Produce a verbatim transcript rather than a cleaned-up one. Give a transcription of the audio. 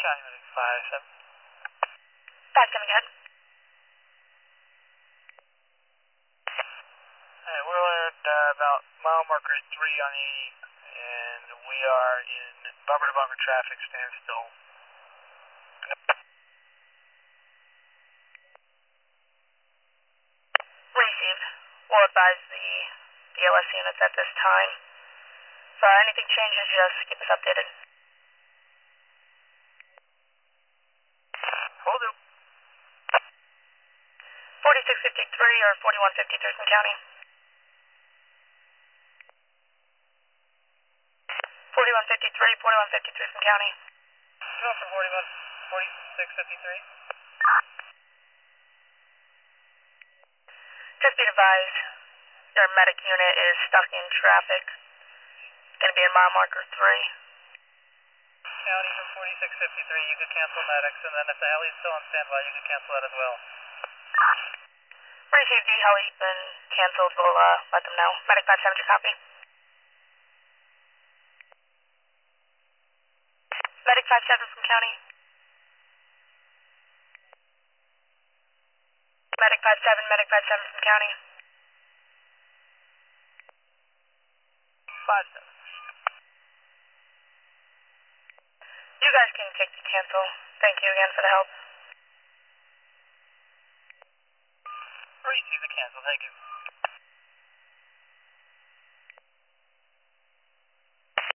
County Medic five seven. five seven, ahead. Hey, we're at uh, about mile marker three on E, and we are in bumper to bumper traffic standstill. Received. We'll advise the, the L S units at this time. If uh, anything changes, just keep us updated. Will do. forty-six fifty-three or forty-one fifty Thurston County. forty-one fifty-three, forty-one fifty Thurston County. Go for forty-one, forty-six fifty-three. Just be advised, your medic unit is stuck in traffic. It's going to be in mile marker three. County for forty-six fifty-three, you could cancel medics, and then if the heli's still on standby, you could cancel that as well. Received, the heli's been canceled. We'll uh, let them know. Medic five seven, your copy. Medic five seven from County. Medic five seven, Medic five seven from County. five seven. You guys can take the cancel. Thank you again for the help. Receive the cancel, thank you.